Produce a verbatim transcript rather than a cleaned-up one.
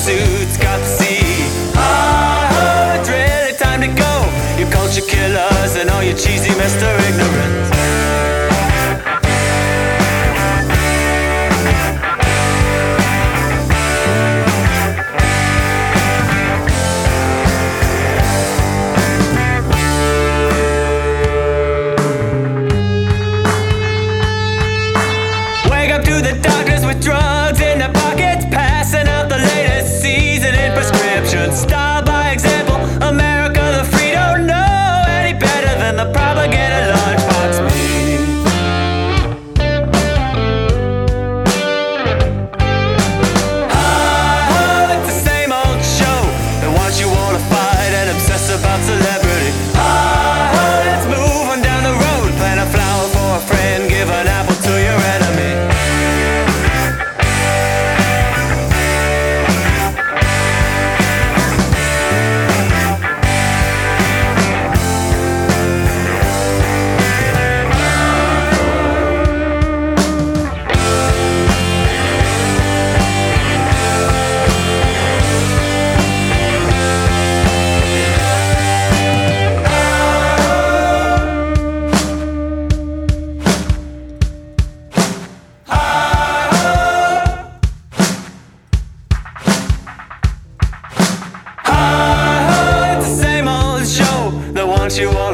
suits got the sea. Oh, it's really time to go, you culture killers and all your cheesy Mister Ignorant. To the doctors with drugs in their pockets, passing out the latest season in prescriptions. Style by example, America the free don't know any better than the propaganda lunchbox me. Oh, it's the same old show that wants you all to fight and obsess about celebrity. Oh, let's move on down the road, plant a flower for a friend, give an apple to your enemy. You